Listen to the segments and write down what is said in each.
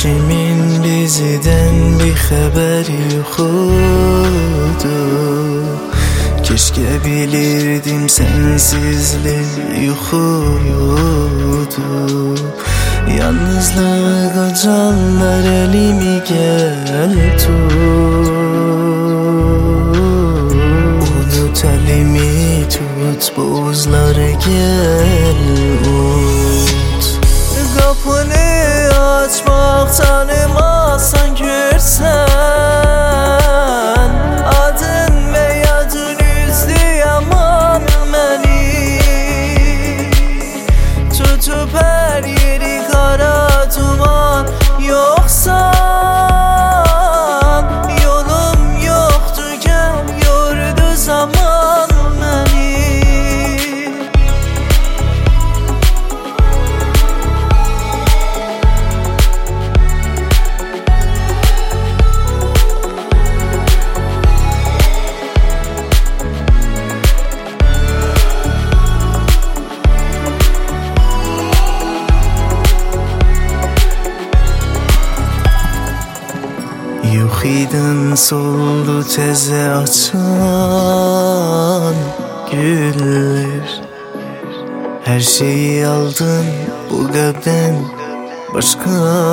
Kimin bizden bir haberi yoktu. Keşke bilirdim sensizlik yoktu. Yalnızlığa canlar elimi gel tut. Unut elimi tut, buzları gel ut. Kapını açmak tanımazsan görsen, adın ve yadın üzdü yaman beni. Tutup her yeri kara duman, yoksan yolum yoktu, gel yordu zaman beni. Yok idin soldu teze açan güller. Her şeyi aldın bu kalpten başka.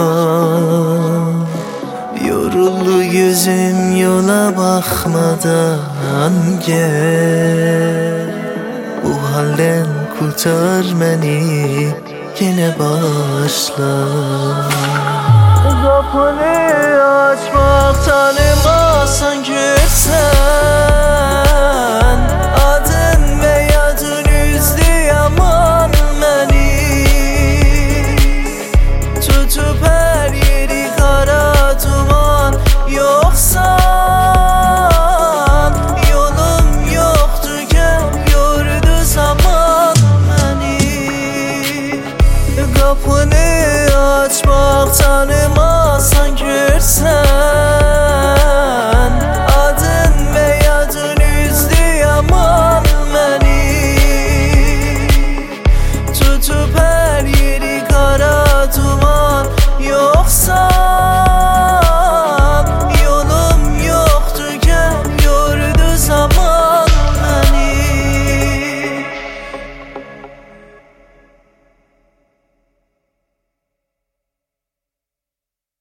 Yoruldu gözüm yola bakmadan, gel bu halden kurtar beni, yine başla. Kapını açmak tanım